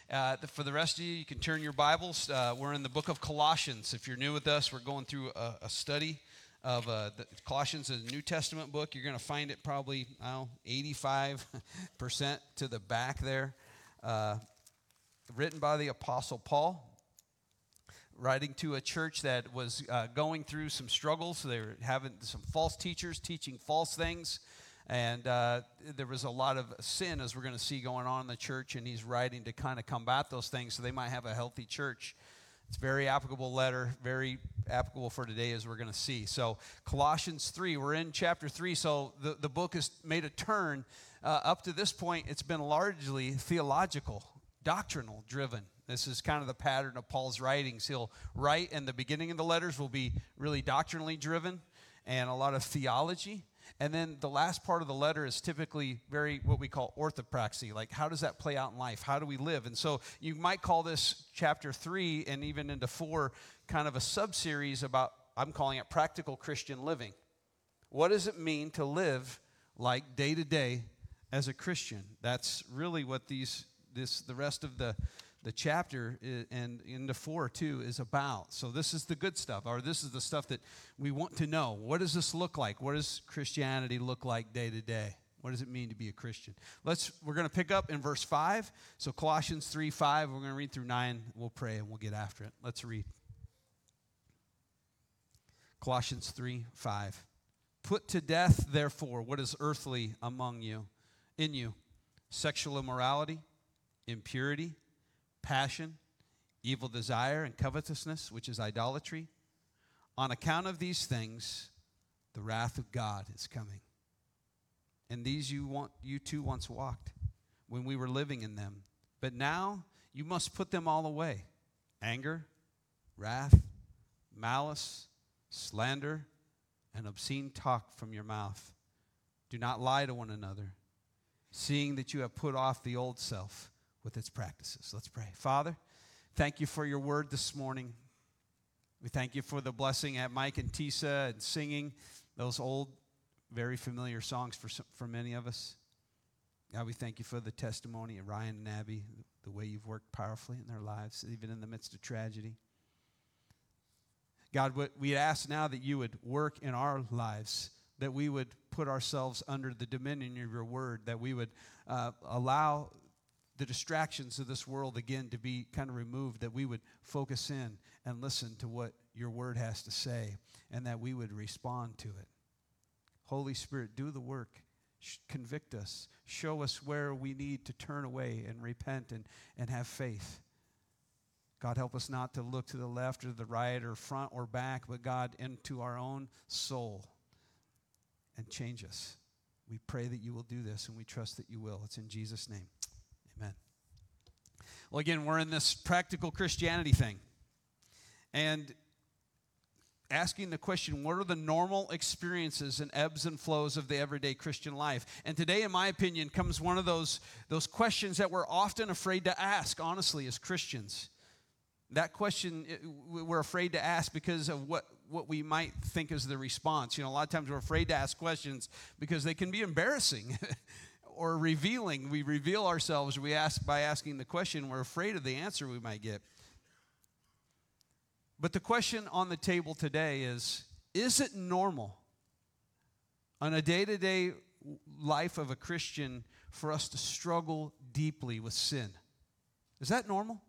For the rest of you, you can turn your Bibles. We're in the book of Colossians. If you're new with us, we're going through a study of the Colossians, a New Testament book. You're going to find it probably, 85% to the back there. Written by the Apostle Paul, writing to a church that was going through some struggles. They were having some false teachers teaching false things. And there was a lot of sin, as we're going to see, going on in the church, and he's writing to kind of combat those things so they might have a healthy church. It's a very applicable letter, very applicable for today, as we're going to see. So Colossians 3, we're in chapter 3, so the book has made a turn. Up to this point, it's been largely theological, doctrinal driven. This is kind of the pattern of Paul's writings. He'll write, and the beginning of the letters will be really doctrinally driven and a lot of theology. And then the last part of the letter is typically very what we call orthopraxy, like how does that play out in life? How do we live? And so you might call this chapter 3 and even into 4 kind of a sub-series about, I'm calling it practical Christian living. What does it mean to live like day to day as a Christian? That's really what the rest of the chapter and into 4 too is about. So this is the good stuff, or this is the stuff that we want to know. What does this look like? What does Christianity look like day to day? What does it mean to be a Christian? We're going to pick up in verse 5. So Colossians 3:5. We're going to read through 9. We'll pray and we'll get after it. Let's read. Colossians 3:5. Put to death, therefore, what is earthly in you, sexual immorality, impurity, passion, evil desire, and covetousness, which is idolatry. On account of these things, the wrath of God is coming. And these you too once walked when we were living in them. But now you must put them all away. Anger, wrath, malice, slander, and obscene talk from your mouth. Do not lie to one another, seeing that you have put off the old self with its practices. Let's pray. Father, thank you for your word this morning. We thank you for the blessing at Mike and Tisa and singing those old, very familiar songs for many of us. God, we thank you for the testimony of Ryan and Abby, the way you've worked powerfully in their lives, even in the midst of tragedy. God, what we ask now that you would work in our lives, that we would put ourselves under the dominion of your word, that we would allow the distractions of this world again to be kind of removed, that we would focus in and listen to what your word has to say, and that we would respond to it. Holy Spirit, do the work. Convict us. Show us where we need to turn away and repent and have faith. God, help us not to look to the left or the right or front or back, but God, into our own soul and change us. We pray that you will do this, and we trust that you will. It's in Jesus' name. Amen. Well, again, we're in this practical Christianity thing. And asking the question, what are the normal experiences and ebbs and flows of the everyday Christian life? And today, in my opinion, comes one of those questions that we're often afraid to ask, honestly, as Christians. That question we're afraid to ask because of what we might think is the response. You know, a lot of times we're afraid to ask questions because they can be embarrassing or revealing. We reveal ourselves by asking the question. We're afraid of the answer we might get. But the question on the table today is it normal on a day-to-day life of a Christian for us to struggle deeply with sin? Is that normal?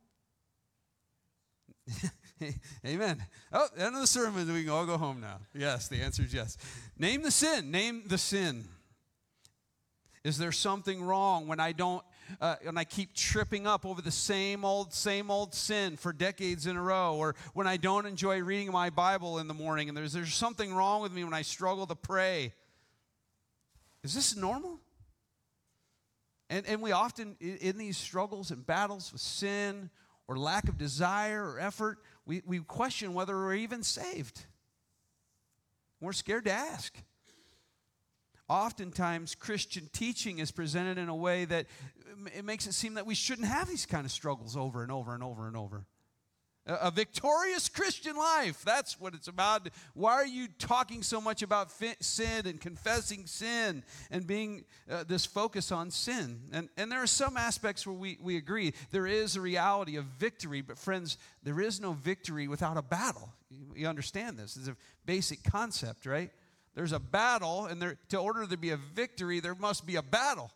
Amen. Oh, end of the sermon. We can all go home now. Yes, the answer is yes. Name the sin. Name the sin. Is there something wrong when I keep tripping up over the same old sin for decades in a row, or when I don't enjoy reading my Bible in the morning, and there's something wrong with me when I struggle to pray? Is this normal? And we often, in these struggles and battles with sin or lack of desire or effort, we question whether we're even saved. We're scared to ask. Oftentimes, Christian teaching is presented in a way that it makes it seem that we shouldn't have these kind of struggles over and over and over and over. A victorious Christian life. That's what it's about. Why are you talking so much about sin and confessing sin and being this focus on sin? And there are some aspects where we agree. There is a reality of victory, but friends, there is no victory without a battle. You understand this. It's a basic concept, right? There's a battle, and to order there to be a victory, there must be a battle.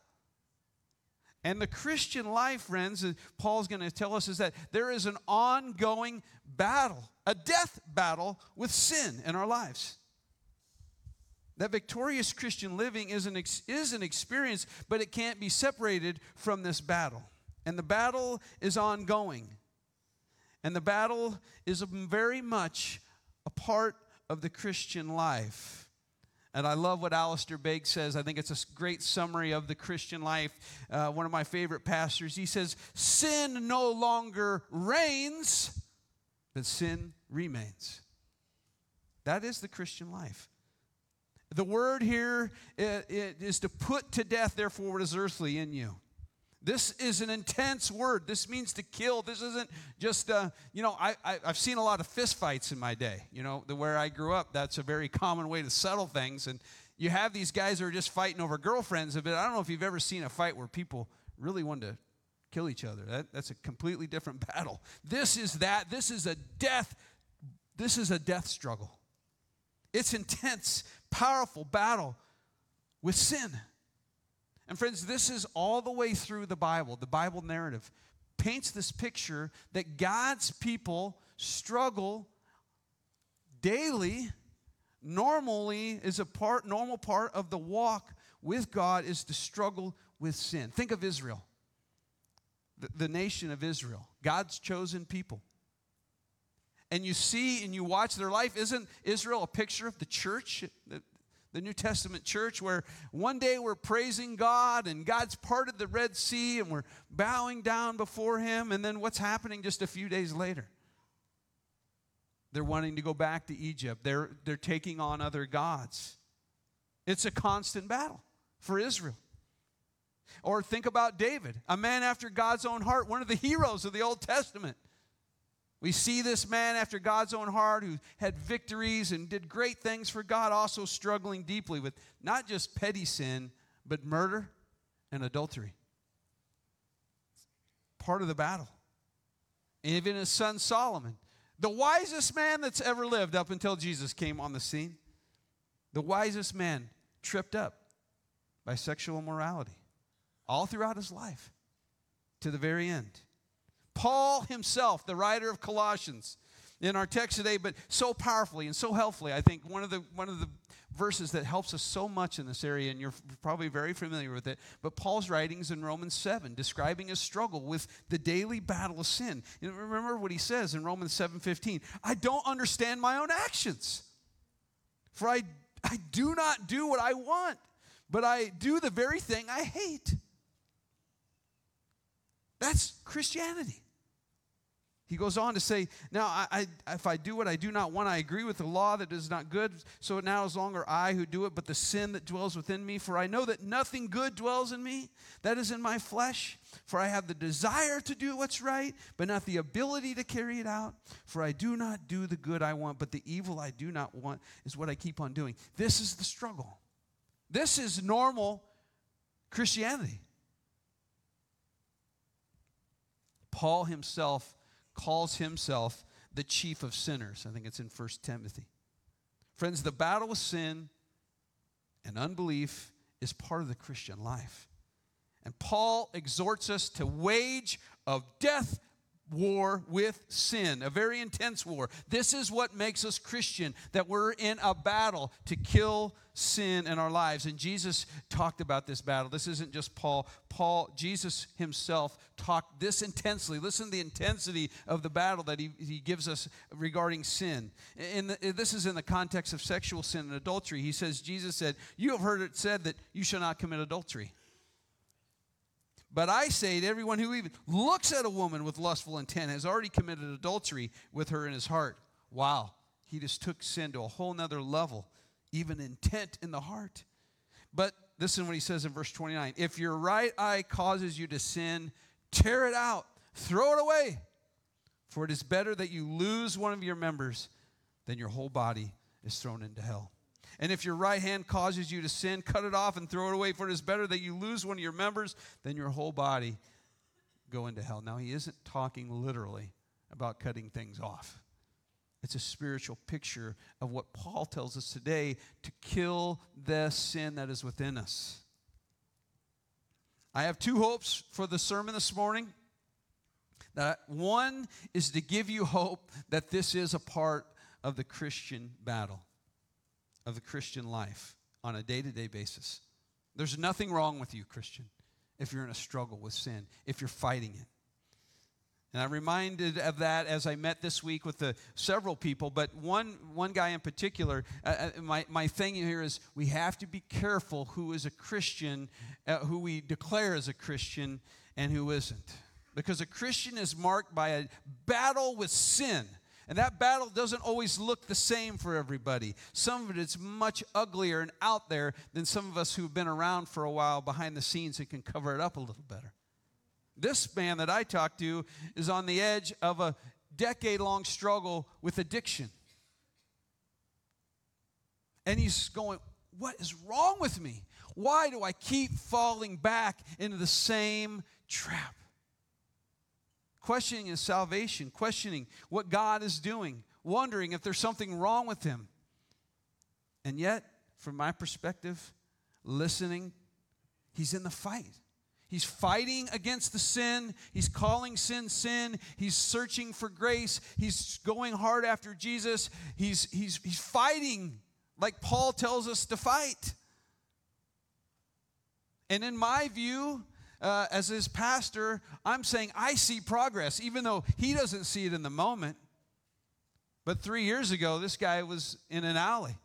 And the Christian life, friends, Paul's going to tell us, is that there is an ongoing battle, a death battle with sin in our lives. That victorious Christian living is an experience, but it can't be separated from this battle. And the battle is ongoing. And the battle is very much a part of the Christian life. And I love what Alistair Begg says. I think it's a great summary of the Christian life. One of my favorite pastors, he says, sin no longer reigns, but sin remains. That is the Christian life. The word here is to put to death, therefore, what is earthly in you. This is an intense word. This means to kill. This isn't just, I've seen a lot of fist fights in my day. Where I grew up, that's a very common way to settle things. And you have these guys who are just fighting over girlfriends. But I don't know if you've ever seen a fight where people really want to kill each other. That's a completely different battle. This is that. This is a death struggle. It's intense, powerful battle with sin. And friends, this is all the way through the Bible. The Bible narrative paints this picture that God's people struggle daily. Normally is normal part of the walk with God is to struggle with sin. Think of Israel, the nation of Israel, God's chosen people. And you see and you watch their life. Isn't Israel a picture of the church? The New Testament church, where one day we're praising God and God's parted the Red Sea and we're bowing down before Him, and then what's happening just a few days later? They're wanting to go back to Egypt. They're taking on other gods. It's a constant battle for Israel. Or think about David, a man after God's own heart, one of the heroes of the Old Testament. We see this man after God's own heart who had victories and did great things for God, also struggling deeply with not just petty sin, but murder and adultery. Part of the battle. And even his son Solomon, the wisest man that's ever lived up until Jesus came on the scene, the wisest man tripped up by sexual immorality all throughout his life to the very end. Paul himself, the writer of Colossians, in our text today, but so powerfully and so helpfully, I think one of the verses that helps us so much in this area, and you're probably very familiar with it, but Paul's writings in Romans 7, describing his struggle with the daily battle of sin. Remember what he says in Romans 7:15, I don't understand my own actions, for I do not do what I want, but I do the very thing I hate. That's Christianity. He goes on to say, now, if I do what I do not want, I agree with the law that is not good. So now is longer I who do it, but the sin that dwells within me. For I know that nothing good dwells in me, that is in my flesh. For I have the desire to do what's right, but not the ability to carry it out. For I do not do the good I want, but the evil I do not want is what I keep on doing. This is the struggle. This is normal Christianity. Paul himself calls himself the chief of sinners. I think it's in 1 Timothy. Friends, the battle with sin and unbelief is part of the Christian life. And Paul exhorts us to wage a death war with sin, a very intense war. This is what makes us Christian, that we're in a battle to kill sin in our lives. And Jesus talked about this battle. This isn't just Paul. Jesus himself talked this intensely. Listen to the intensity of the battle that he gives us regarding sin. This is in the context of sexual sin and adultery. He says, Jesus said, you have heard it said that you shall not commit adultery. But I say to everyone who even looks at a woman with lustful intent has already committed adultery with her in his heart. Wow. He just took sin to a whole nother level, even intent in the heart. But listen what he says in verse 29. If your right eye causes you to sin, tear it out, throw it away. For it is better that you lose one of your members than your whole body is thrown into hell. And if your right hand causes you to sin, cut it off and throw it away. For it is better that you lose one of your members than your whole body go into hell. Now, he isn't talking literally about cutting things off. It's a spiritual picture of what Paul tells us today to kill the sin that is within us. I have two hopes for the sermon this morning. One is to give you hope that this is a part of the Christian battle, of the Christian life on a day-to-day basis. There's nothing wrong with you, Christian, if you're in a struggle with sin, if you're fighting it. And I'm reminded of that as I met this week with several people, but one guy in particular, my thing here is we have to be careful who is a Christian, who we declare as a Christian, and who isn't. Because a Christian is marked by a battle with sin. And that battle doesn't always look the same for everybody. Some of it is much uglier and out there than some of us who've been around for a while behind the scenes and can cover it up a little better. This man that I talked to is on the edge of a decade-long struggle with addiction. And he's going, what is wrong with me? Why do I keep falling back into the same trap? Questioning his salvation, questioning what God is doing, wondering if there's something wrong with him. And yet, from my perspective, listening, he's in the fight. He's fighting against the sin. He's calling sin sin. He's searching for grace. He's going hard after Jesus. He's fighting like Paul tells us to fight. And in my view, as his pastor, I'm saying I see progress, even though he doesn't see it in the moment. But 3 years ago, this guy was in an alley.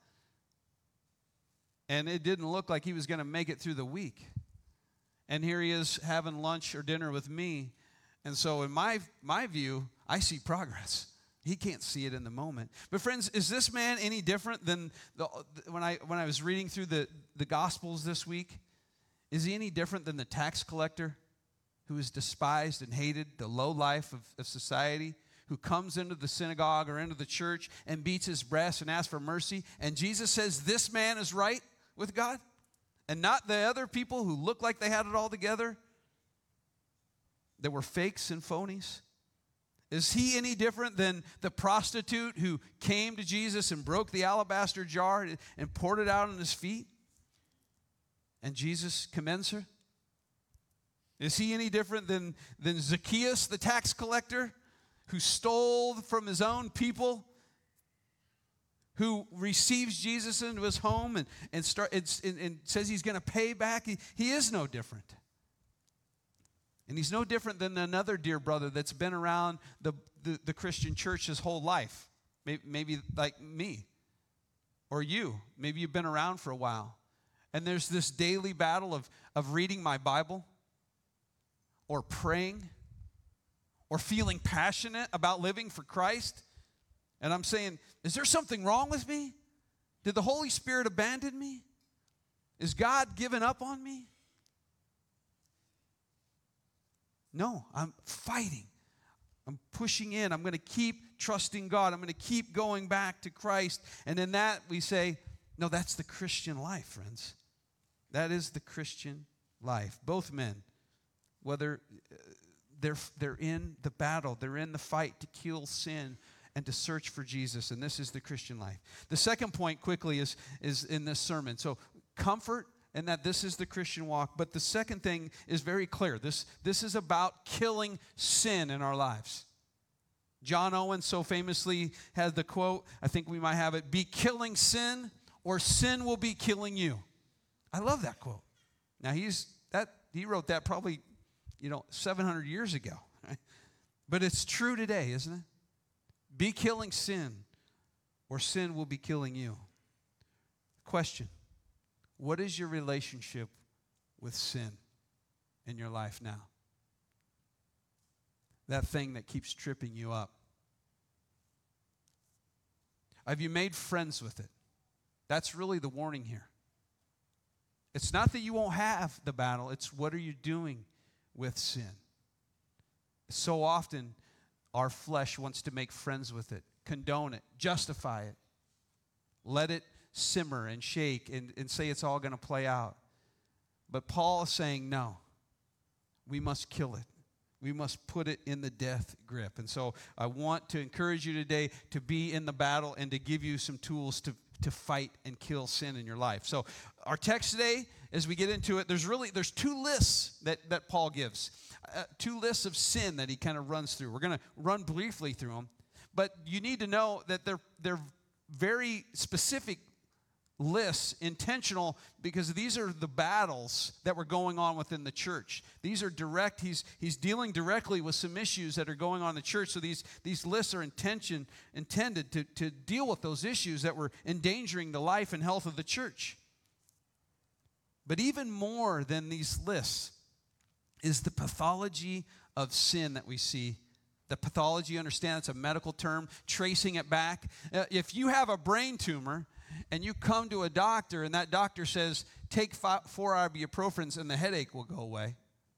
And it didn't look like he was going to make it through the week. And here he is having lunch or dinner with me. And so in my view, I see progress. He can't see it in the moment. But friends, is this man any different than when I was reading through the Gospels this week? Is he any different than the tax collector who is despised and hated, the low life of society, who comes into the synagogue or into the church and beats his breast and asks for mercy? And Jesus says this man is right with God and not the other people who look like they had it all together, that were fakes and phonies? Is he any different than the prostitute who came to Jesus and broke the alabaster jar and poured it out on his feet? And Jesus commends her? Is he any different than Zacchaeus, the tax collector, who stole from his own people, who receives Jesus into his home and says he's going to pay back? He is no different. And he's no different than another dear brother that's been around the Christian church his whole life, maybe like me or you. Maybe you've been around for a while. And there's this daily battle of reading my Bible or praying or feeling passionate about living for Christ. And I'm saying, is there something wrong with me? Did the Holy Spirit abandon me? Is God giving up on me? No, I'm fighting. I'm pushing in. I'm going to keep trusting God. I'm going to keep going back to Christ. And in that we say, no, that's the Christian life, friends. That is the Christian life. Both men, whether they're in the battle, they're in the fight to kill sin and to search for Jesus, and this is the Christian life. The second point quickly is in this sermon. So comfort, and that this is the Christian walk. But the second thing is very clear. This is about killing sin in our lives. John Owen so famously had the quote, I think we might have it, be killing sin or sin will be killing you. I love that quote. Now he wrote that probably 700 years ago. Right? But it's true today, isn't it? Be killing sin or sin will be killing you. Question. What is your relationship with sin in your life now? That thing that keeps tripping you up. Have you made friends with it? That's really the warning here. It's not that you won't have the battle. It's what are you doing with sin? So often, our flesh wants to make friends with it, condone it, justify it, let it simmer and shake and say it's all going to play out. But Paul is saying, no, we must kill it. We must put it in the death grip. And so I want to encourage you today to be in the battle and to give you some tools to fight and kill sin in your life. So our text today, as we get into it, there's two lists that Paul gives. Two lists of sin that he kind of runs through. We're going to run briefly through them. But you need to know that they're very specific lists, intentional, because these are the battles that were going on within the church. These are direct. He's dealing directly with some issues that are going on in the church. So these lists are intended to deal with those issues that were endangering the life and health of the church. But even more than these lists is the pathology of sin that we see. The pathology, you understand, it's a medical term, tracing it back. If you have a brain tumor and you come to a doctor and that doctor says, take 4 ibuprofens and the headache will go away,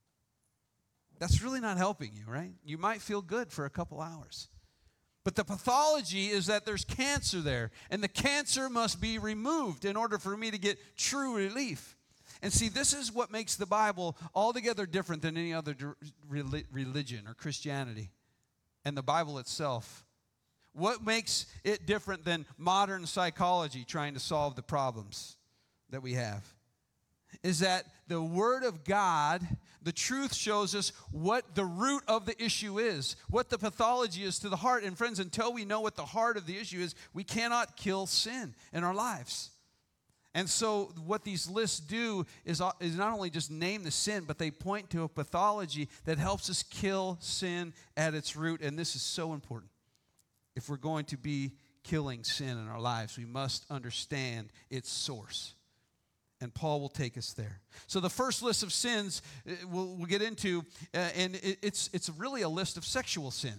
that's really not helping you, right? You might feel good for a couple hours. But the pathology is that there's cancer there, and the cancer must be removed in order for me to get true relief. And see, this is what makes the Bible altogether different than any other religion or Christianity and the Bible itself. What makes it different than modern psychology trying to solve the problems that we have is that the Word of God, the truth, shows us what the root of the issue is, what the pathology is to the heart. And friends, until we know what the heart of the issue is, we cannot kill sin in our lives. And so what these lists do is not only just name the sin, but they point to a pathology that helps us kill sin at its root. And this is so important. If we're going to be killing sin in our lives, we must understand its source. And Paul will take us there. So the first list of sins we'll get into, and it's really a list of sexual sin.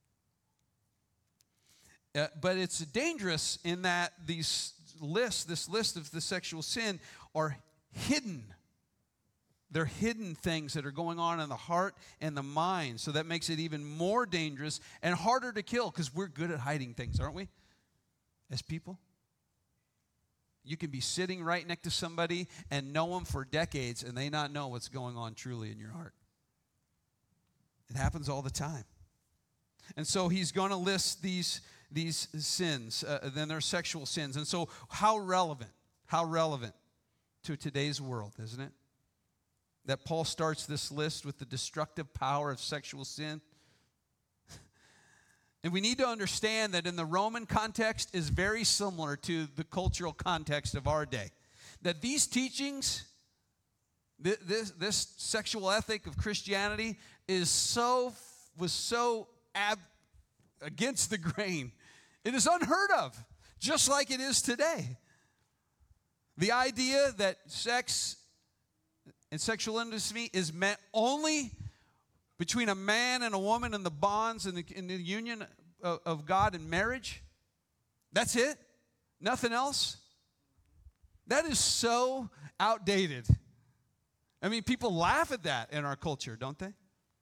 But it's dangerous in that this list of the sexual sin are hidden. They're hidden things that are going on in the heart and the mind. So that makes it even more dangerous and harder to kill because we're good at hiding things, aren't we? As people. You can be sitting right next to somebody and know them for decades and they not know what's going on truly in your heart. It happens all the time. And so he's going to list these sins. Then there's sexual sins. And so how relevant to today's world, isn't it? That Paul starts this list with the destructive power of sexual sin. And we need to understand that in the Roman context is very similar to the cultural context of our day. That these teachings, this sexual ethic of Christianity was so against the grain. It is unheard of, just like it is today. The idea that sex and sexual intimacy is meant only between a man and a woman in the bonds and in the union of God and marriage. That's it? Nothing else? That is so outdated. I mean, people laugh at that in our culture, don't they?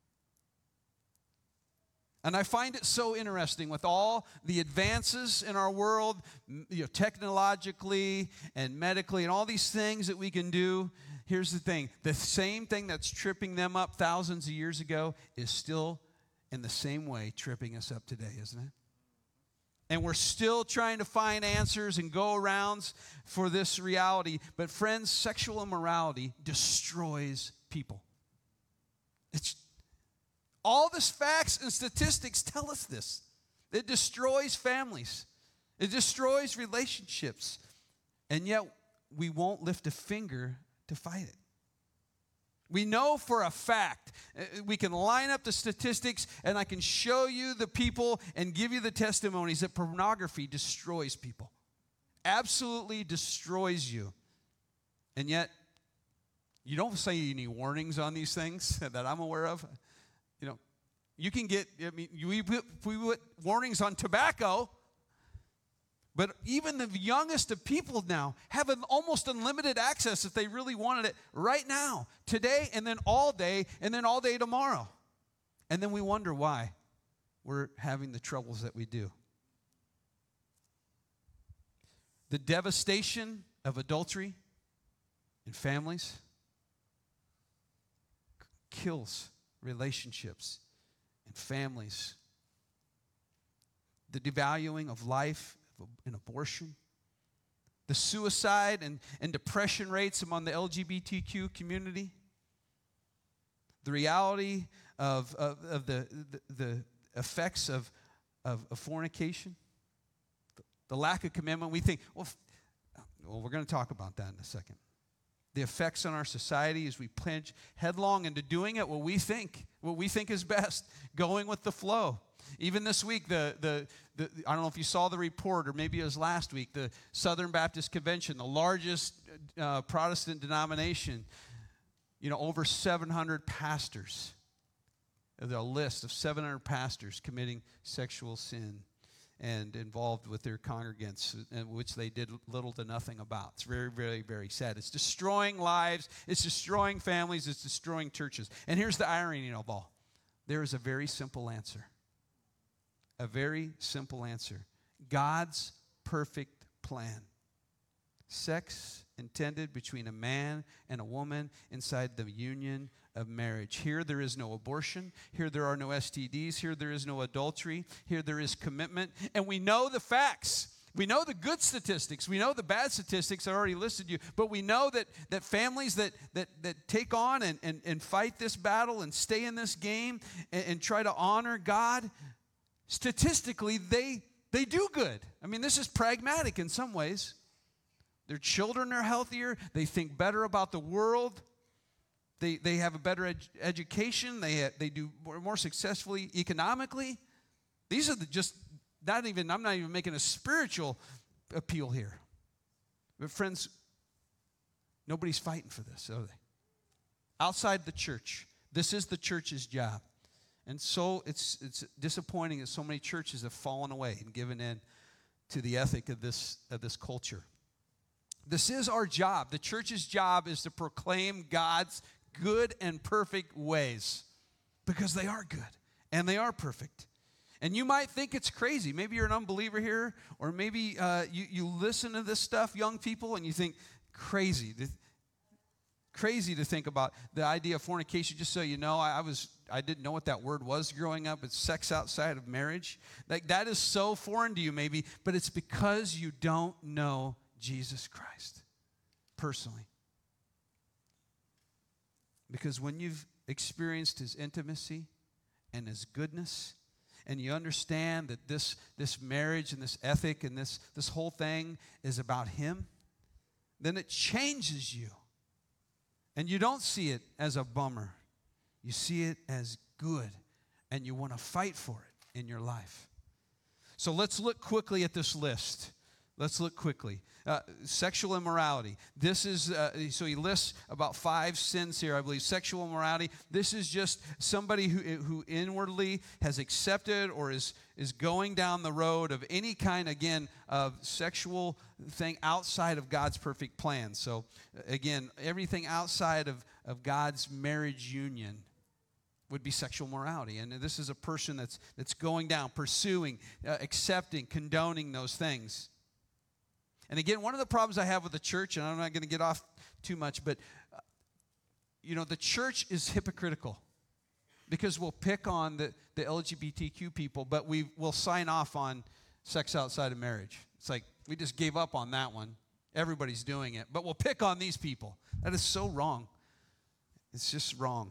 And I find it so interesting with all the advances in our world, technologically and medically and all these things that we can do. Here's the thing. The same thing that's tripping them up thousands of years ago is still in the same way tripping us up today, isn't it? And we're still trying to find answers and go-arounds for this reality. But friends, sexual immorality destroys people. All this facts and statistics tell us this. It destroys families. It destroys relationships. And yet, we won't lift a finger to fight it. We know for a fact, we can line up the statistics and I can show you the people and give you the testimonies that pornography destroys people. Absolutely destroys you. And yet, you don't say any warnings on these things that I'm aware of. You can get, we put warnings on tobacco, but even the youngest of people now have an almost unlimited access if they really wanted it right now, today, and then all day tomorrow. And then we wonder why we're having the troubles that we do. The devastation of adultery in families kills relationships and families. The devaluing of life and abortion. The suicide and depression rates among the LGBTQ community. The reality of the effects of fornication. The lack of commitment. We think, well, we're going to talk about that in a second. The effects on our society as we plunge headlong into doing it what we think is best, going with the flow. Even this week, I don't know if you saw the report, or maybe it was last week, the Southern Baptist Convention, the largest Protestant denomination, over 700 pastors. There's a list of 700 pastors committing sexual sin and involved with their congregants, which they did little to nothing about. It's very, very, very sad. It's destroying lives. It's destroying families. It's destroying churches. And here's the irony of all. There is a very simple answer. A very simple answer. God's perfect plan. Sex intended between a man and a woman inside the union of marriage. Here there is no abortion. Here there are no STDs. Here there is no adultery. Here there is commitment. And we know the facts. We know the good statistics. We know the bad statistics. I already listed you. But we know that families that take on and fight this battle and stay in this game and try to honor God, statistically, they do good. I mean, this is pragmatic in some ways. Their children are healthier. They think better about the world. They have a better education. They do more successfully economically. These are I'm not even making a spiritual appeal here. But friends, nobody's fighting for this, are they? Outside the church, this is the church's job. And so it's disappointing that so many churches have fallen away and given in to the ethic of this culture. This is our job. The church's job is to proclaim God's good and perfect ways, because they are good and they are perfect. And you might think it's crazy. Maybe you're an unbeliever here, or maybe you listen to this stuff, young people, and you think, crazy to think about the idea of fornication. Just so you know, I didn't know what that word was growing up. It's sex outside of marriage. Like, that is so foreign to you maybe, but it's because you don't know Jesus Christ personally. Because when you've experienced his intimacy and his goodness, and you understand that this marriage and this ethic and this whole thing is about him, then it changes you. And you don't see it as a bummer. You see it as good, and you want to fight for it in your life. So let's look quickly at this list. Let's look quickly. Sexual immorality. This is, so he lists about 5 sins here, I believe. Sexual immorality. This is just somebody who inwardly has accepted or is going down the road of any kind, again, of sexual thing outside of God's perfect plan. So, again, everything outside of God's marriage union would be sexual morality. And this is a person that's going down, pursuing, accepting, condoning those things. And again, one of the problems I have with the church, and I'm not going to get off too much, but, the church is hypocritical, because we'll pick on the LGBTQ people, but we'll sign off on sex outside of marriage. It's like we just gave up on that one. Everybody's doing it, but we'll pick on these people. That is so wrong. It's just wrong.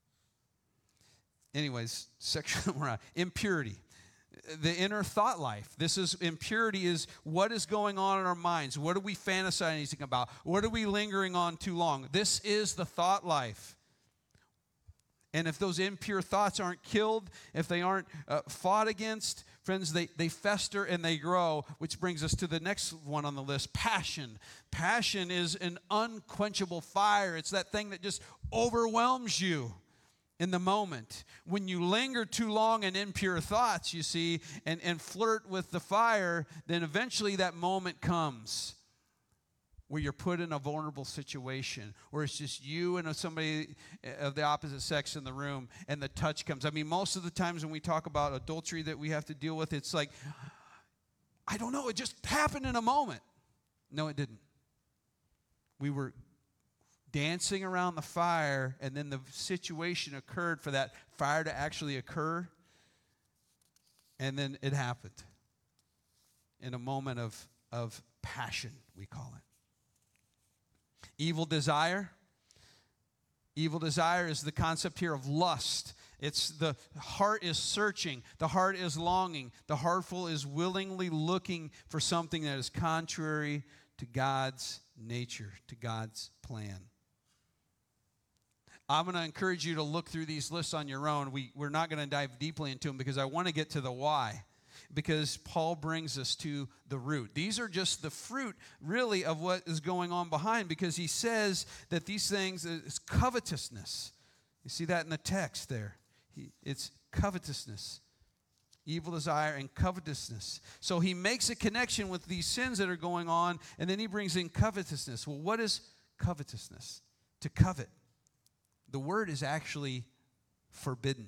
Anyways, sexual morality, impurity. The inner thought life. Impurity is what is going on in our minds. What are we fantasizing about? What are we lingering on too long? This is the thought life. And if those impure thoughts aren't killed, if they aren't fought against, friends, they fester and they grow, which brings us to the next one on the list, passion. Passion is an unquenchable fire. It's that thing that just overwhelms you in the moment. When you linger too long in impure thoughts, you see, and flirt with the fire, then eventually that moment comes where you're put in a vulnerable situation, or it's just you and somebody of the opposite sex in the room, and the touch comes. I mean, most of the times when we talk about adultery that we have to deal with, it's like, I don't know, it just happened in a moment. No, it didn't. We were dancing around the fire, and then the situation occurred for that fire to actually occur, and then it happened in a moment of passion, we call it. Evil desire. Evil desire is the concept here of lust. It's the heart is searching. The heart is longing. The heartful is willingly looking for something that is contrary to God's nature, to God's plan. I'm going to encourage you to look through these lists on your own. We're not going to dive deeply into them because I want to get to the why. Because Paul brings us to the root. These are just the fruit, really, of what is going on behind, because he says that these things is covetousness. You see that in the text there. It's covetousness, evil desire, and covetousness. So he makes a connection with these sins that are going on, and then he brings in covetousness. Well, what is covetousness? To covet. The word is actually forbidden.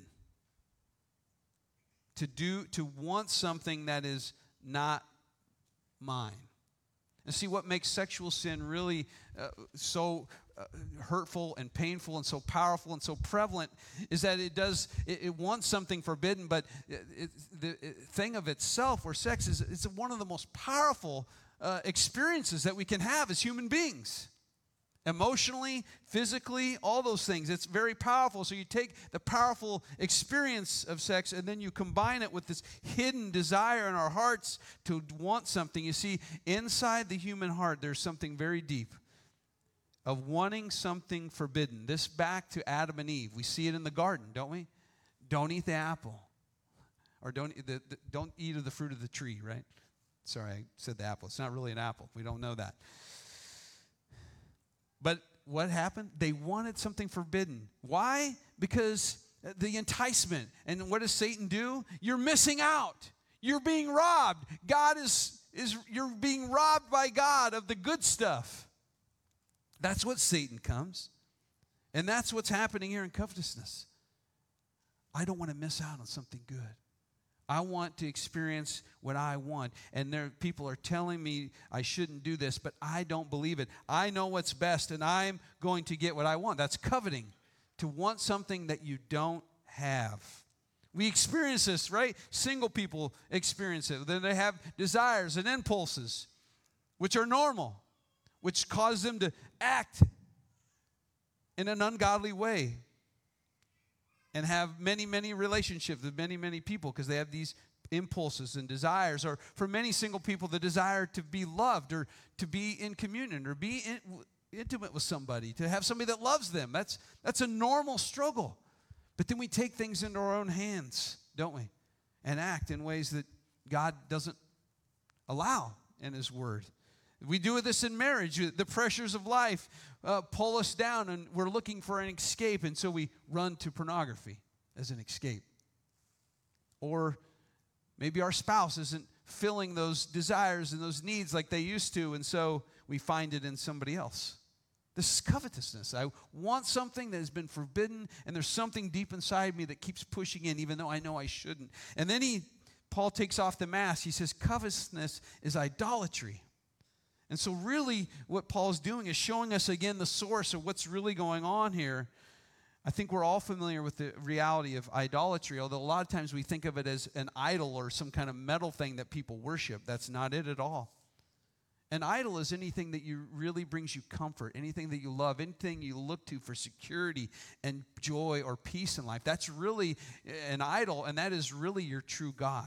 To want something that is not mine. And see, what makes sexual sin really so hurtful and painful and so powerful and so prevalent is that it wants something forbidden, but the thing of itself, or sex, is one of the most powerful experiences that we can have as human beings. Emotionally, physically, all those things. It's very powerful. So you take the powerful experience of sex and then you combine it with this hidden desire in our hearts to want something. You see, inside the human heart, there's something very deep of wanting something forbidden. This back to Adam and Eve. We see it in the garden, don't we? Don't eat the apple. Or don't eat of the fruit of the tree, right? Sorry, I said the apple. It's not really an apple. We don't know that. But what happened? They wanted something forbidden. Why? Because the enticement. And what does Satan do? You're missing out. You're being robbed. You're being robbed by God of the good stuff. That's what Satan comes. And that's what's happening here in covetousness. I don't want to miss out on something good. I want to experience what I want. And people are telling me I shouldn't do this, but I don't believe it. I know what's best, and I'm going to get what I want. That's coveting, to want something that you don't have. We experience this, right? Single people experience it. Then they have desires and impulses, which are normal, which cause them to act in an ungodly way. And have many, many relationships with many, many people because they have these impulses and desires. Or for many single people, the desire to be loved or to be in communion or be intimate with somebody, to have somebody that loves them. That's a normal struggle. But then we take things into our own hands, don't we? And act in ways that God doesn't allow in His Word. We do this in marriage. The pressures of life pull us down, and we're looking for an escape, and so we run to pornography as an escape. Or maybe our spouse isn't filling those desires and those needs like they used to, and so we find it in somebody else. This is covetousness. I want something that has been forbidden, and there's something deep inside me that keeps pushing in, even though I know I shouldn't. And then Paul takes off the mask. He says covetousness is idolatry. And so really what Paul's doing is showing us again the source of what's really going on here. I think we're all familiar with the reality of idolatry, although a lot of times we think of it as an idol or some kind of metal thing that people worship. That's not it at all. An idol is anything that really brings you comfort, anything that you love, anything you look to for security and joy or peace in life. That's really an idol, and that is really your true God.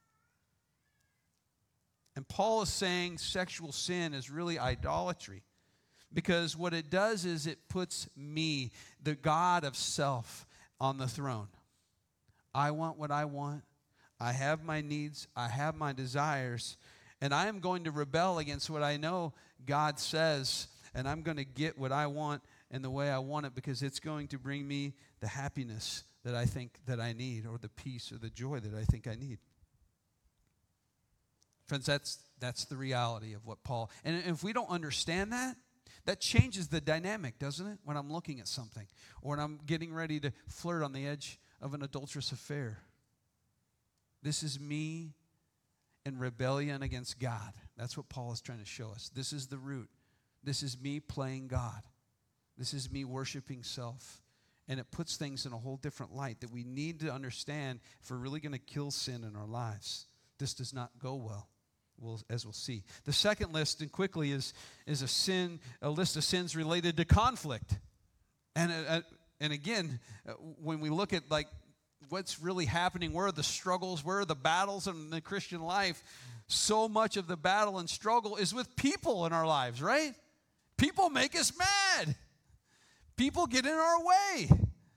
And Paul is saying sexual sin is really idolatry, because what it does is it puts me, the God of self, on the throne. I want what I want. I have my needs. I have my desires. And I am going to rebel against what I know God says, and I'm going to get what I want in the way I want it, because it's going to bring me the happiness that I think that I need, or the peace or the joy that I think I need. Friends, that's the reality of what Paul, and if we don't understand that, that changes the dynamic, doesn't it? When I'm looking at something, or when I'm getting ready to flirt on the edge of an adulterous affair. This is me in rebellion against God. That's what Paul is trying to show us. This is the root. This is me playing God. This is me worshiping self. And it puts things in a whole different light that we need to understand if we're really going to kill sin in our lives. This does not go well. As we'll see. The second list, and quickly, is a list of sins related to conflict. And again, when we look at like what's really happening, where are the struggles, where are the battles in the Christian life, so much of the battle and struggle is with people in our lives, right? People make us mad. People get in our way.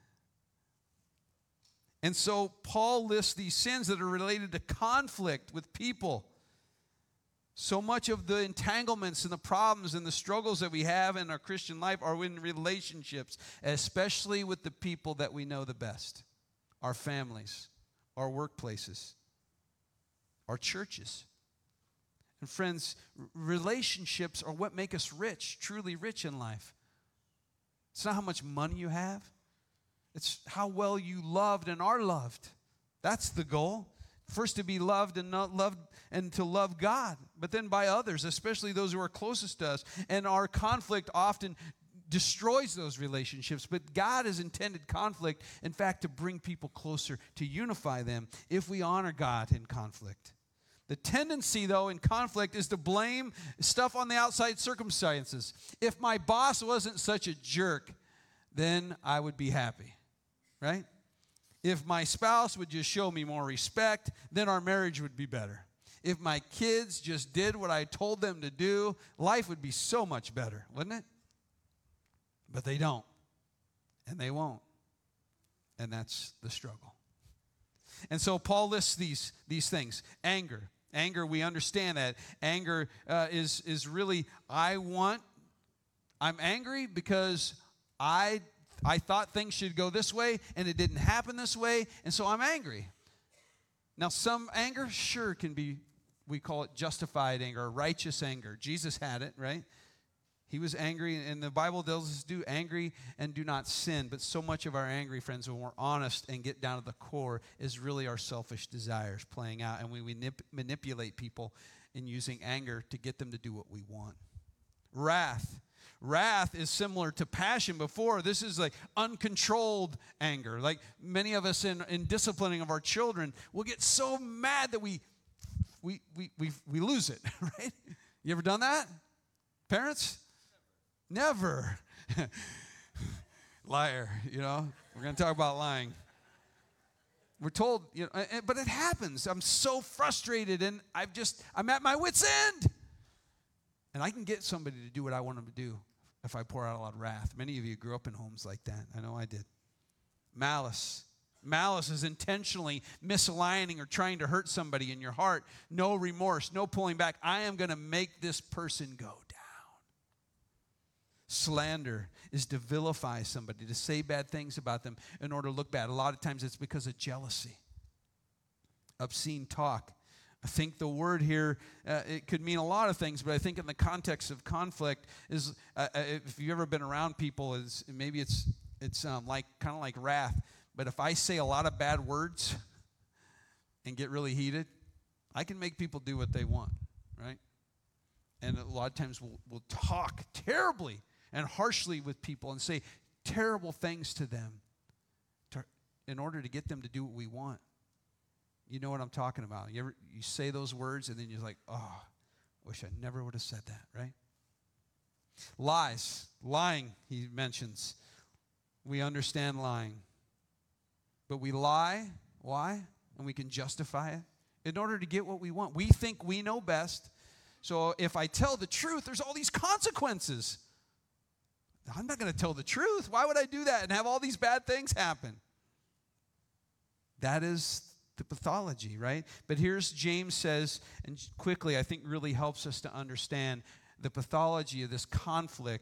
And so Paul lists these sins that are related to conflict with people. So much of the entanglements and the problems and the struggles that we have in our Christian life are in relationships, especially with the people that we know the best. Our families, our workplaces, our churches. And friends, relationships are what make us rich, truly rich in life. It's not how much money you have. It's how well you loved and are loved. That's the goal. First to be loved and not loved and to love God, but then by others, especially those who are closest to us. And our conflict often destroys those relationships, but God has intended conflict, in fact, to bring people closer, to unify them if we honor God in conflict. The tendency, though, in conflict is to blame stuff on the outside circumstances. If my boss wasn't such a jerk, then I would be happy, right? If my spouse would just show me more respect, then our marriage would be better. If my kids just did what I told them to do, life would be so much better, wouldn't it? But they don't, and they won't, and that's the struggle. And so Paul lists these things. Anger. Anger, we understand that. Anger is really, I'm angry because I thought things should go this way, and it didn't happen this way, and so I'm angry. Now, some anger, sure, can be, we call it justified anger, or righteous anger. Jesus had it, right? He was angry, and the Bible tells us to do angry and do not sin. But so much of our angry, friends, when we're honest and get down to the core, is really our selfish desires playing out. And we manipulate people in using anger to get them to do what we want. Wrath. Wrath is similar to passion before. This is like uncontrolled anger. Like many of us in disciplining of our children will get so mad that we lose it, right? You ever done that? Parents? Never. Liar, you know. We're going to talk about lying. We're told, you know, but it happens. I'm so frustrated and I'm at my wit's end. And I can get somebody to do what I want them to do if I pour out a lot of wrath. Many of you grew up in homes like that. I know I did. Malice. Malice is intentionally misaligning or trying to hurt somebody in your heart. No remorse, no pulling back. I am going to make this person go down. Slander is to vilify somebody, to say bad things about them in order to look bad. A lot of times it's because of jealousy. Obscene talk. I think the word here, it could mean a lot of things, but I think in the context of conflict is, if you've ever been around people, maybe it's like kind of like wrath. But if I say a lot of bad words and get really heated, I can make people do what they want, right? And a lot of times we'll talk terribly and harshly with people and say terrible things to them in order to get them to do what we want. You know what I'm talking about. You say those words and then you're like, oh, wish I never would have said that, right? Lies. Lying, he mentions. We understand lying. But we lie. Why? And we can justify it in order to get what we want. We think we know best. So if I tell the truth, there's all these consequences. I'm not going to tell the truth. Why would I do that and have all these bad things happen? That is the pathology, right? But here's James says, and quickly I think really helps us to understand the pathology of this conflict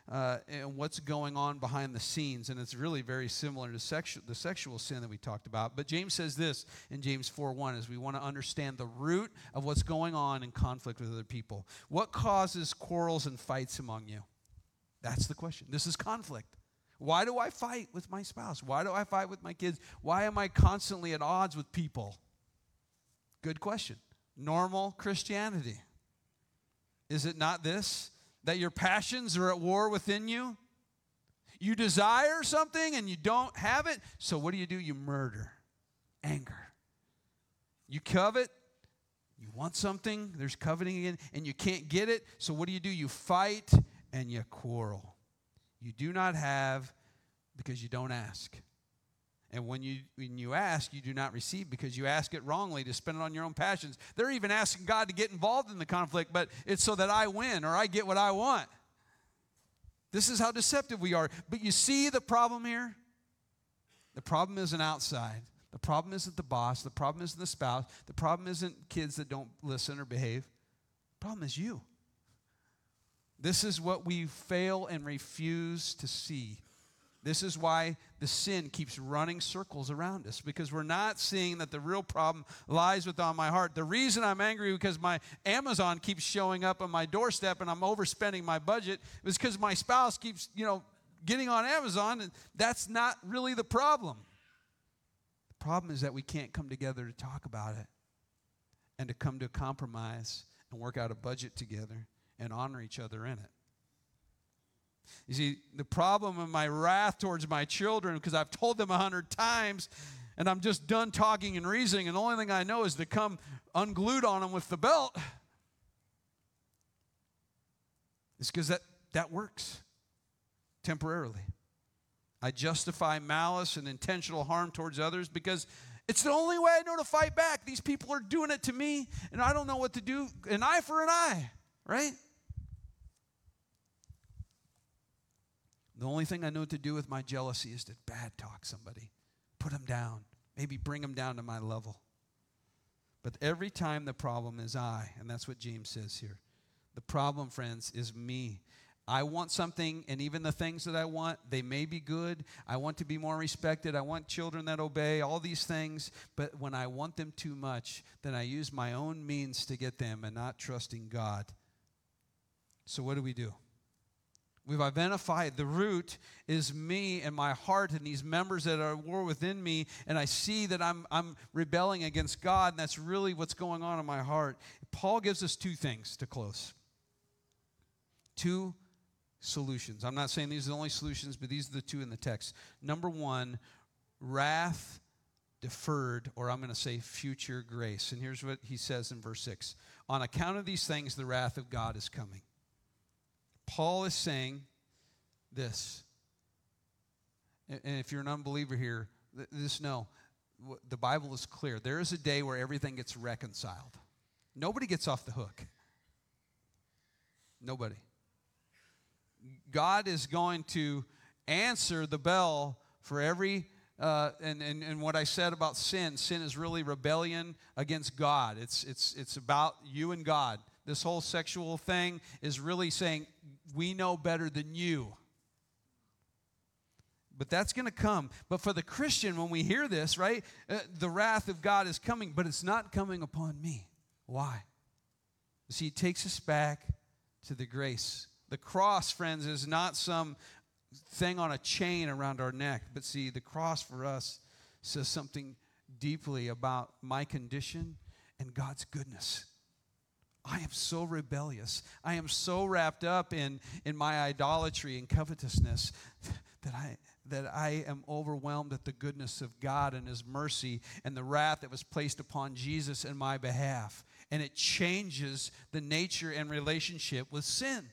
and what's going on behind the scenes. And it's really very similar to the sexual sin that we talked about. But James says this in James 4:1 is we want to understand the root of what's going on in conflict with other people. What causes quarrels and fights among you? That's the question. This is conflict. Why do I fight with my spouse? Why do I fight with my kids? Why am I constantly at odds with people? Good question. Normal Christianity. Is it not this? That your passions are at war within you? You desire something and you don't have it, so what do? You murder. Anger. You covet. You want something. There's coveting again, and you can't get it, so what do? You fight and you quarrel. You do not have because you don't ask. And when you ask, you do not receive because you ask it wrongly to spend it on your own passions. They're even asking God to get involved in the conflict, but it's so that I win or I get what I want. This is how deceptive we are. But you see the problem here? The problem isn't outside. The problem isn't the boss. The problem isn't the spouse. The problem isn't kids that don't listen or behave. The problem is you. This is what we fail and refuse to see. This is why the sin keeps running circles around us, because we're not seeing that the real problem lies within my heart. The reason I'm angry because my Amazon keeps showing up on my doorstep and I'm overspending my budget is because my spouse keeps, getting on Amazon, and that's not really the problem. The problem is that we can't come together to talk about it and to come to a compromise and work out a budget together and honor each other in it. You see, the problem of my wrath towards my children, because I've told them 100 times, and I'm just done talking and reasoning, and the only thing I know is to come unglued on them with the belt, is because that works temporarily. I justify malice and intentional harm towards others because it's the only way I know to fight back. These people are doing it to me, and I don't know what to do. An eye for an eye, right? The only thing I know to do with my jealousy is to bad talk somebody, put them down, maybe bring them down to my level. But every time the problem is I, and that's what James says here. The problem, friends, is me. I want something, and even the things that I want, they may be good. I want to be more respected. I want children that obey, all these things. But when I want them too much, then I use my own means to get them and not trusting God. So what do? We've identified the root is me and my heart and these members that are at war within me, and I see that I'm rebelling against God, and that's really what's going on in my heart. Paul gives us two things to close. Two solutions. I'm not saying these are the only solutions, but these are the two in the text. Number one, wrath deferred, or I'm going to say future grace. And here's what he says in verse 6. On account of these things, the wrath of God is coming. Paul is saying this, and if you're an unbeliever here, just know, the Bible is clear. There is a day where everything gets reconciled. Nobody gets off the hook. Nobody. God is going to answer the bell for every, and what I said about sin. Sin is really rebellion against God. It's about you and God. This whole sexual thing is really saying, we know better than you. But that's going to come. But for the Christian, when we hear this, right, the wrath of God is coming, but it's not coming upon me. Why? See, he takes us back to the grace. The cross, friends, is not some thing on a chain around our neck. But see, the cross for us says something deeply about my condition and God's goodness. I am so rebellious. I am so wrapped up in my idolatry and covetousness that I am overwhelmed at the goodness of God and his mercy and the wrath that was placed upon Jesus in my behalf. And it changes the nature and relationship with sin.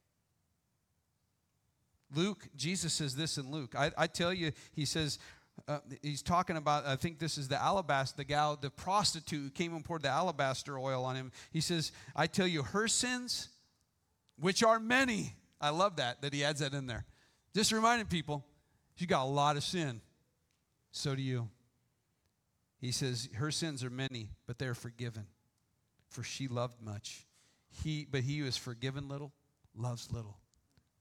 Jesus says this in Luke. I tell you, he says, he's talking about, I think this is the gal, the prostitute who came and poured the alabaster oil on him. He says, I tell you, her sins, which are many. I love that he adds that in there. Just reminding people, she got a lot of sin. So do you. He says, her sins are many, but they're forgiven. For she loved much. But he who is forgiven little, loves little.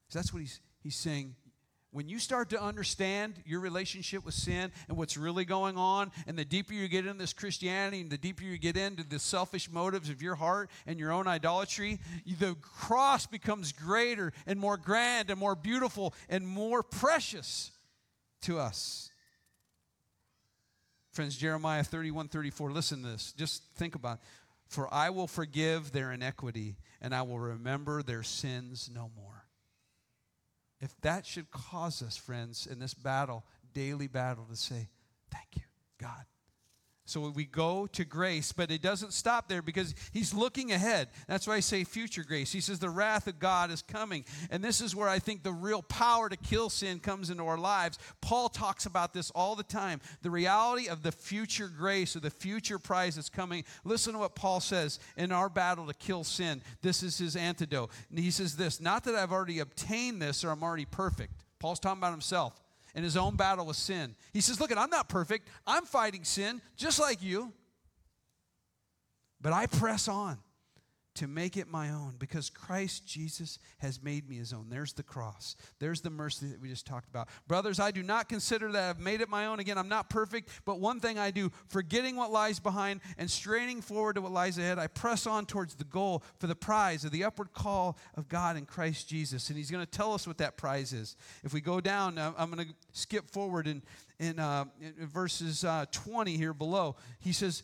So that's what he's saying. When you start to understand your relationship with sin and what's really going on, and the deeper you get into this Christianity and the deeper you get into the selfish motives of your heart and your own idolatry, the cross becomes greater and more grand and more beautiful and more precious to us. Friends, Jeremiah 31:34, listen to this. Just think about it. For I will forgive their iniquity, and I will remember their sins no more. If that should cause us, friends, in this battle, daily battle, to say, thank you, God. So we go to grace, but it doesn't stop there because he's looking ahead. That's why I say future grace. He says the wrath of God is coming. And this is where I think the real power to kill sin comes into our lives. Paul talks about this all the time. The reality of the future grace or the future prize that's coming. Listen to what Paul says in our battle to kill sin. This is his antidote. And he says this, not that I've already obtained this or I'm already perfect. Paul's talking about himself in his own battle with sin. He says, look, I'm not perfect. I'm fighting sin just like you. But I press on to make it my own because Christ Jesus has made me his own. There's the cross. There's the mercy that we just talked about. Brothers, I do not consider that I've made it my own. Again, I'm not perfect, but one thing I do, forgetting what lies behind and straining forward to what lies ahead, I press on towards the goal for the prize of the upward call of God in Christ Jesus. And he's going to tell us what that prize is. If we go down, I'm going to skip forward in verses 20 here below. He says,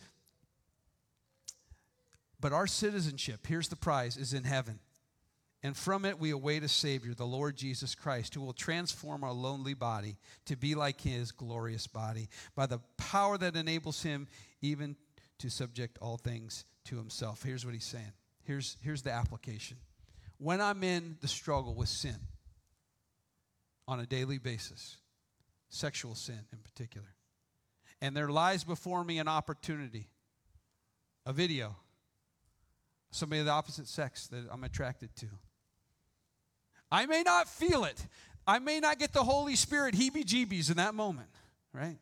but our citizenship, here's the prize, is in heaven. And from it we await a Savior, the Lord Jesus Christ, who will transform our lowly body to be like his glorious body by the power that enables him even to subject all things to himself. Here's what he's saying. Here's the application. When I'm in the struggle with sin on a daily basis, sexual sin in particular, and there lies before me an opportunity, a video, somebody of the opposite sex that I'm attracted to. I may not feel it. I may not get the Holy Spirit heebie-jeebies in that moment, right?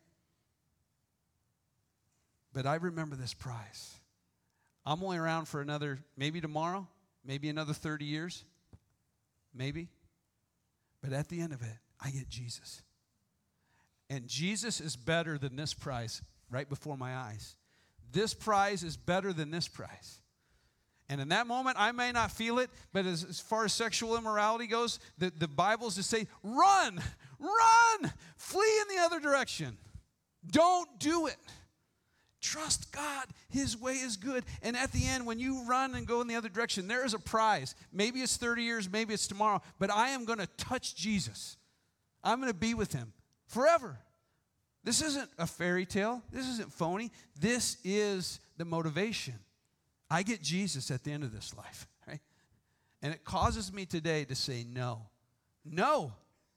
But I remember this prize. I'm only around for another, maybe tomorrow, maybe another 30 years, maybe. But at the end of it, I get Jesus. And Jesus is better than this prize right before my eyes. This prize is better than this prize. And in that moment, I may not feel it, but as far as sexual immorality goes, the Bible's just say, run, flee in the other direction. Don't do it. Trust God. His way is good. And at the end, when you run and go in the other direction, there is a prize. Maybe it's 30 years, maybe it's tomorrow, but I am going to touch Jesus. I'm going to be with him forever. This isn't a fairy tale. This isn't phony. This is the motivation. I get Jesus at the end of this life, right? And it causes me today to say no. No.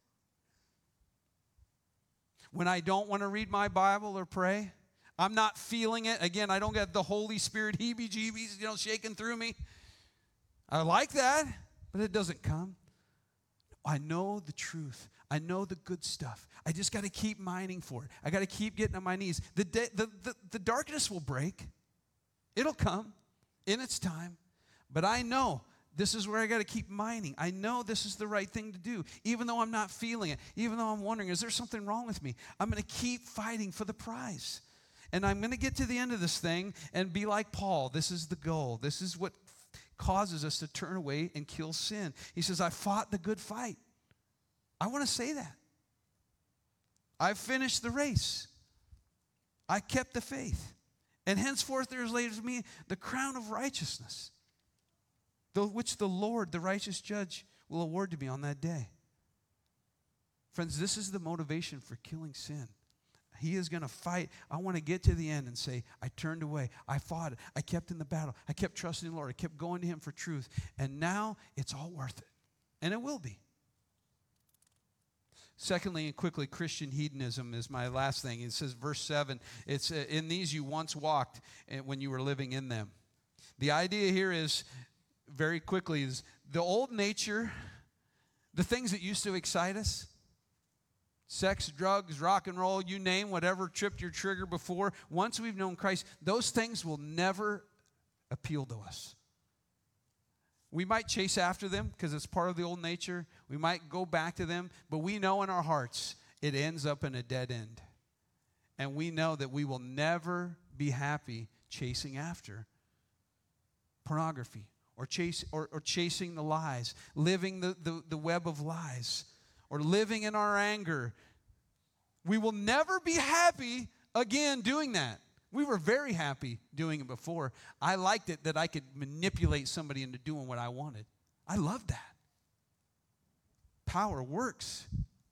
When I don't want to read my Bible or pray, I'm not feeling it. Again, I don't get the Holy Spirit heebie-jeebies, shaking through me. I like that, but it doesn't come. I know the truth. I know the good stuff. I just got to keep mining for it. I got to keep getting on my knees. The darkness will break. It'll come in its time, but I know this is where I got to keep mining. I know this is the right thing to do, even though I'm not feeling it, even though I'm wondering, is there something wrong with me? I'm going to keep fighting for the prize, and I'm going to get to the end of this thing and be like Paul. This is the goal. This is what causes us to turn away and kill sin. He says, I fought the good fight. I want to say that. I've finished the race. I kept the faith. And henceforth there is laid to me the crown of righteousness, which the Lord, the righteous judge, will award to me on that day. Friends, this is the motivation for killing sin. He is going to fight. I want to get to the end and say, I turned away. I fought it. I kept in the battle. I kept trusting the Lord. I kept going to him for truth. And now it's all worth it. And it will be. Secondly, and quickly, Christian hedonism is my last thing. It says, verse 7, it's in these you once walked when you were living in them. The idea here is, very quickly, is the old nature, the things that used to excite us, sex, drugs, rock and roll, you name, whatever tripped your trigger before, once we've known Christ, those things will never appeal to us. We might chase after them because it's part of the old nature. We might go back to them, but we know in our hearts it ends up in a dead end. And we know that we will never be happy chasing after pornography or chasing the lies, living the web of lies, or living in our anger. We will never be happy again doing that. We were very happy doing it before. I liked it that I could manipulate somebody into doing what I wanted. I loved that. Power works.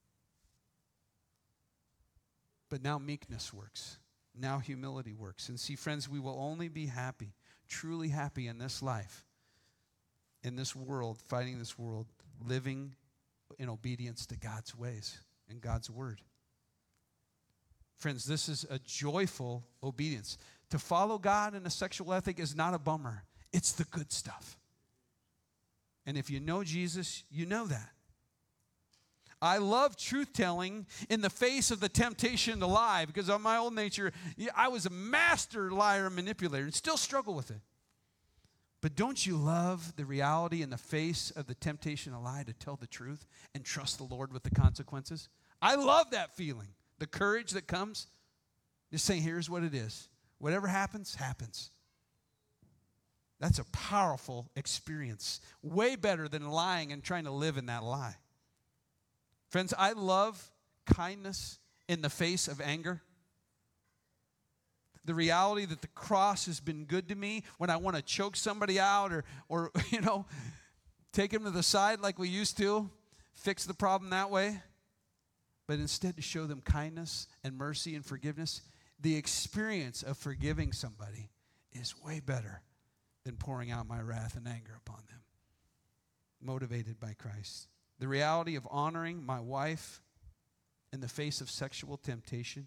But now meekness works. Now humility works. And see, friends, we will only be happy, truly happy in this life, in this world, fighting this world, living in obedience to God's ways and God's word. Friends, this is a joyful obedience. To follow God in a sexual ethic is not a bummer. It's the good stuff. And if you know Jesus, you know that. I love truth-telling in the face of the temptation to lie, because of my old nature, I was a master liar and manipulator and still struggle with it. But don't you love the reality in the face of the temptation to lie, to tell the truth and trust the Lord with the consequences? I love that feeling. The courage that comes, just saying, here's what it is. Whatever happens, happens. That's a powerful experience. Way better than lying and trying to live in that lie. Friends, I love kindness in the face of anger. The reality that the cross has been good to me when I want to choke somebody out or take them to the side like we used to, fix the problem that way. But instead to show them kindness and mercy and forgiveness, the experience of forgiving somebody is way better than pouring out my wrath and anger upon them. Motivated by Christ. The reality of honoring my wife in the face of sexual temptation.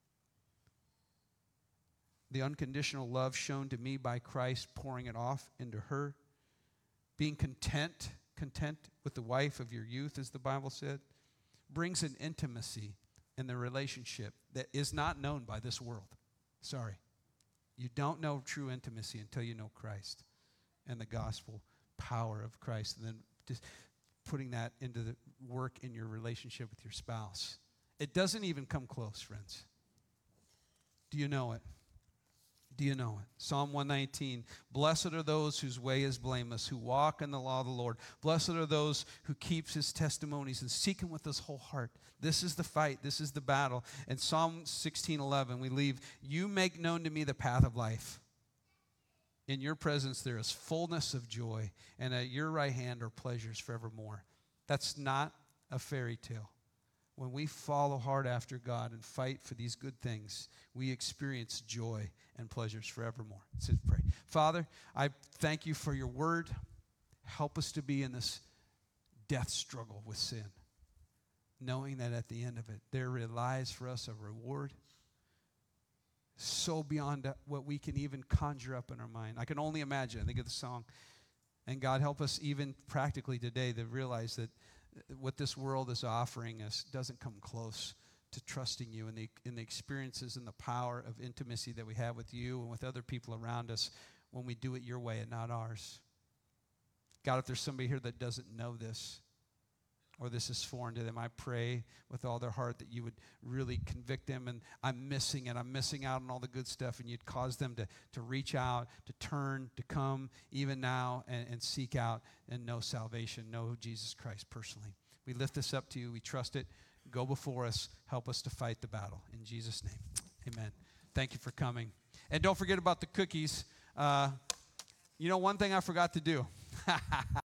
The unconditional love shown to me by Christ, pouring it off into her. Being content with the wife of your youth, as the Bible said, brings an intimacy in the relationship that is not known by this world. Sorry. You don't know true intimacy until you know Christ and the gospel power of Christ. And then just putting that into the work in your relationship with your spouse. It doesn't even come close, friends. Do you know it? Do you know it? Psalm 119, blessed are those whose way is blameless, who walk in the law of the Lord. Blessed are those who keep his testimonies and seek him with his whole heart. This is the fight. This is the battle. And Psalm 16:11, we leave, you make known to me the path of life. In your presence there is fullness of joy, and at your right hand are pleasures forevermore. That's not a fairy tale. When we follow hard after God and fight for these good things, we experience joy and pleasures forevermore. Let's pray. Father, I thank you for your word. Help us to be in this death struggle with sin, knowing that at the end of it, there lies for us a reward so beyond what we can even conjure up in our mind. I can only imagine. I think of the song. And God, help us even practically today to realize that what this world is offering us doesn't come close to trusting you in the experiences and the power of intimacy that we have with you and with other people around us when we do it your way and not ours. God, if there's somebody here that doesn't know this, or this is foreign to them, I pray with all their heart that you would really convict them, and I'm missing out on all the good stuff, and you'd cause them to reach out, to turn, to come even now and seek out and know salvation, know Jesus Christ personally. We lift this up to you. We trust it. Go before us. Help us to fight the battle. In Jesus' name, amen. Thank you for coming. And don't forget about the cookies. One thing I forgot to do.